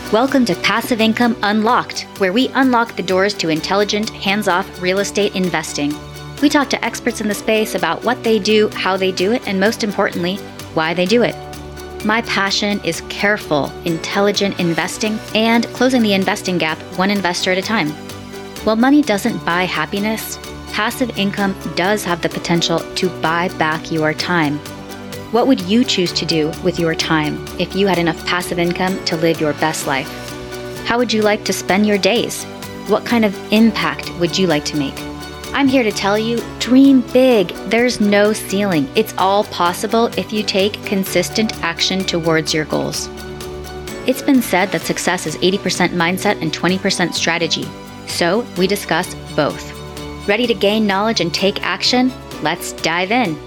Welcome to Passive Income Unlocked, where we unlock the doors to intelligent, hands-off real estate investing. We talk to experts in the space about what they do, how they do it, and most importantly, why they do it. My passion is careful, intelligent investing and closing the investing gap one investor at a time. While money doesn't buy happiness, passive income does have the potential to buy back your time. What would you choose to do with your time if you had enough passive income to live your best life? How would you like to spend your days? What kind of impact would you like to make? I'm here to tell you, dream big. There's no ceiling. It's all possible if you take consistent action towards your goals. It's been said that success is 80% mindset and 20% strategy. So we discuss both. Ready to gain knowledge and take action? Let's dive in.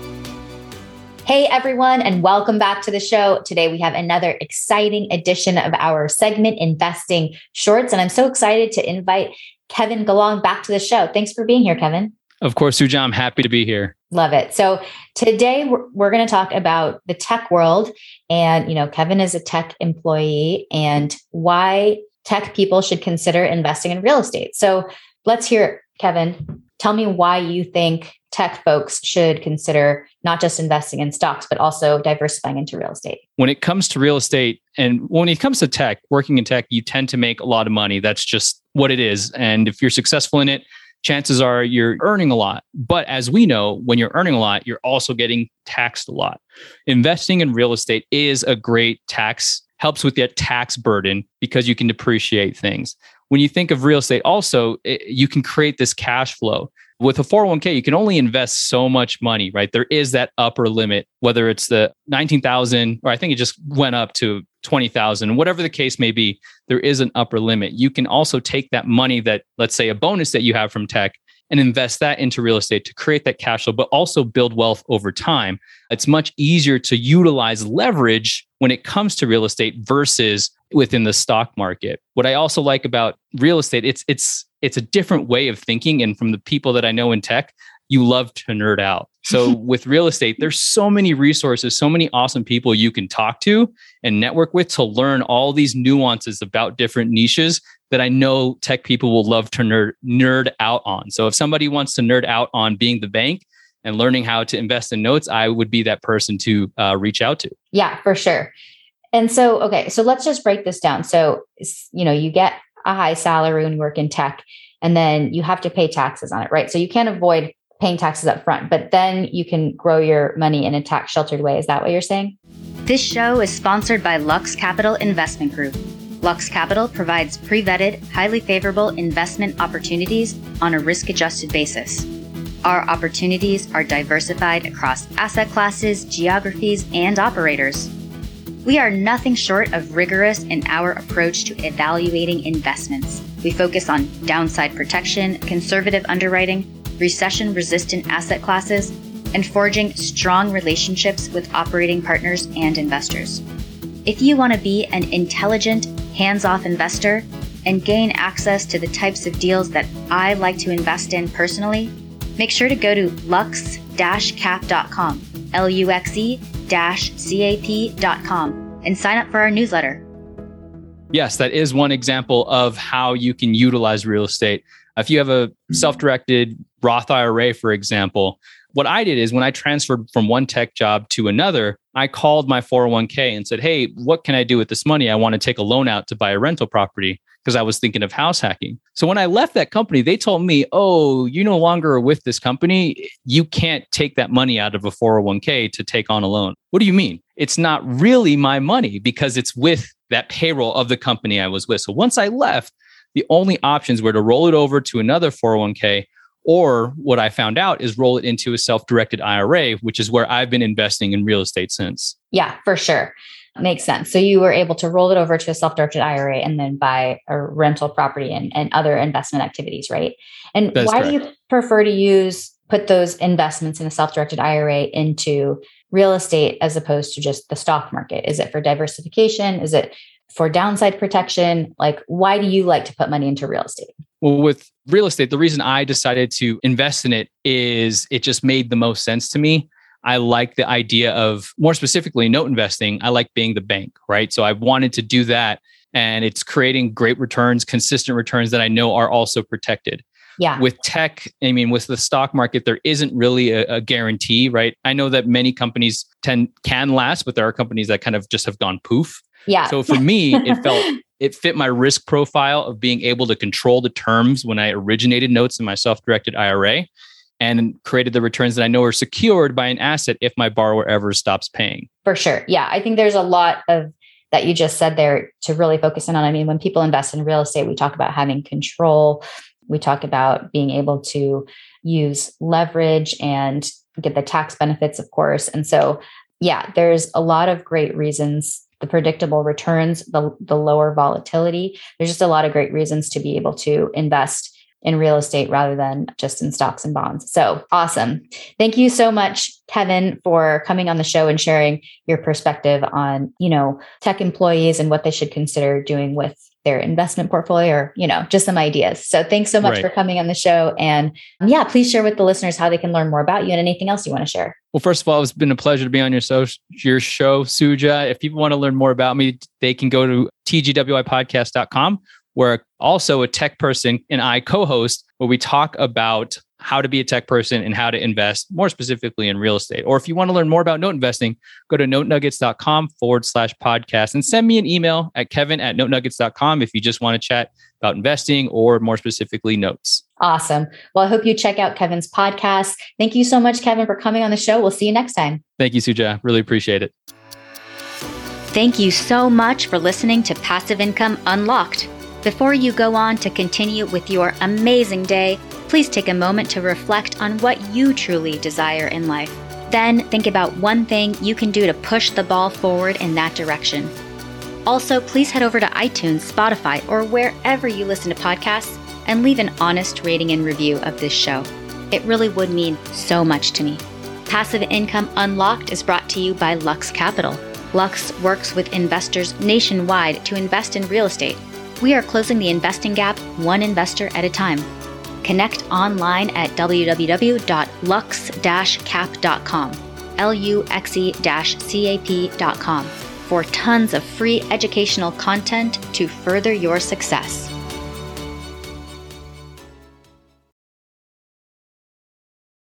Hey everyone, and welcome back to the show. Today we have another exciting edition of our segment, Investing Shorts, and I'm so excited to invite Kevin Galong back to the show. Thanks for being here, Kevin. Of course, Suja, I'm happy to be here. Love it. So today we're going to talk about the tech world, and Kevin is a tech employee and why tech people should consider investing in real estate. So let's hear it, Kevin. Tell me why you think tech folks should consider not just investing in stocks, but also diversifying into real estate. When it comes to real estate and when it comes to tech, working in tech, you tend to make a lot of money. That's just what it is. And if you're successful in it, chances are you're earning a lot. But as we know, when you're earning a lot, you're also getting taxed a lot. Investing in real estate is a great helps with that tax burden because you can depreciate things. When you think of real estate, also, you can create this cash flow. With a 401k, you can only invest so much money, right? There is that upper limit, whether it's the 19,000, or I think it just went up to 20,000, whatever the case may be, there is an upper limit. You can also take that money that, let's say a bonus that you have from tech, and invest that into real estate to create that cash flow, but also build wealth over time. It's much easier to utilize leverage when it comes to real estate versus within the stock market. What I also like about real estate, it's a different way of thinking. And from the people that I know in tech, you love to nerd out. So with real estate, there's so many resources, so many awesome people you can talk to and network with to learn all these nuances about different niches that I know tech people will love to nerd out on. So if somebody wants to nerd out on being the bank and learning how to invest in notes, I would be that person to reach out to. Yeah, for sure. And so, okay, so let's just break this down. So, you get a high salary when you work in tech, and then you have to pay taxes on it, right? So you can't avoid paying taxes up front, but then you can grow your money in a tax sheltered way. Is that what you're saying? This show is sponsored by Lux Capital Investment Group. Lux Capital provides pre-vetted, highly favorable investment opportunities on a risk-adjusted basis. Our opportunities are diversified across asset classes, geographies, and operators. We are nothing short of rigorous in our approach to evaluating investments. We focus on downside protection, conservative underwriting, recession-resistant asset classes, and forging strong relationships with operating partners and investors. If you want to be an intelligent, hands-off investor and gain access to the types of deals that I like to invest in personally, make sure to go to lux-cap.com, LUXE-CAP.com, and sign up for our newsletter. Yes, that is one example of how you can utilize real estate. If you have a self-directed Roth IRA, for example, what I did is when I transferred from one tech job to another, I called my 401k and said, hey, what can I do with this money? I want to take a loan out to buy a rental property because I was thinking of house hacking. So when I left that company, they told me, oh, you no longer are with this company. You can't take that money out of a 401k to take on a loan. What do you mean? It's not really my money because it's with that payroll of the company I was with. So once I left, the only options were to roll it over to another 401k, or what I found out is roll it into a self-directed IRA, which is where I've been investing in real estate since. Yeah, for sure. Makes sense. So you were able to roll it over to a self-directed IRA and then buy a rental property and other investment activities, right? And why do you prefer to put those investments in a self-directed IRA into real estate as opposed to just the stock market? Is it for diversification? Is it for downside protection? Like, why do you like to put money into real estate? Well, with real estate, the reason I decided to invest in it is it just made the most sense to me. I like the idea of, more specifically, note investing. I like being the bank, right? So I wanted to do that. And it's creating great returns, consistent returns that I know are also protected. Yeah. With tech, I mean, with the stock market, there isn't really a guarantee, right? I know that many companies can last, but there are companies that kind of just have gone poof. Yeah. So for me, it fit my risk profile of being able to control the terms when I originated notes in my self-directed IRA and created the returns that I know are secured by an asset if my borrower ever stops paying. For sure. Yeah. I think there's a lot of that you just said there to really focus in on. I mean, when people invest in real estate, we talk about having control. We talk about being able to use leverage and get the tax benefits, of course. And so, yeah, there's a lot of great reasons, the predictable returns, the lower volatility. There's just a lot of great reasons to be able to invest in real estate rather than just in stocks and bonds. So awesome. Thank you so much, Kevin, for coming on the show and sharing your perspective on, tech employees and what they should consider doing with their investment portfolio or, just some ideas. So thanks so much for coming on the show. And please share with the listeners how they can learn more about you and anything else you want to share. Well, first of all, it's been a pleasure to be on your show, Suja. If people want to learn more about me, they can go to tgwipodcast.com, where also a tech person and I co-host, where we talk about how to be a tech person and how to invest more specifically in real estate. Or if you want to learn more about note investing, go to notenuggets.com/podcast and send me an email at kevin@notenuggets.com if you just want to chat about investing or more specifically notes. Awesome. Well, I hope you check out Kevin's podcast. Thank you so much, Kevin, for coming on the show. We'll see you next time. Thank you, Suja. Really appreciate it. Thank you so much for listening to Passive Income Unlocked. Before you go on to continue with your amazing day, please take a moment to reflect on what you truly desire in life. Then think about one thing you can do to push the ball forward in that direction. Also, please head over to iTunes, Spotify, or wherever you listen to podcasts and leave an honest rating and review of this show. It really would mean so much to me. Passive Income Unlocked is brought to you by Lux Capital. Lux works with investors nationwide to invest in real estate. We are closing the investing gap one investor at a time. Connect online at www.lux-cap.com, luxe-cap.com, for tons of free educational content to further your success.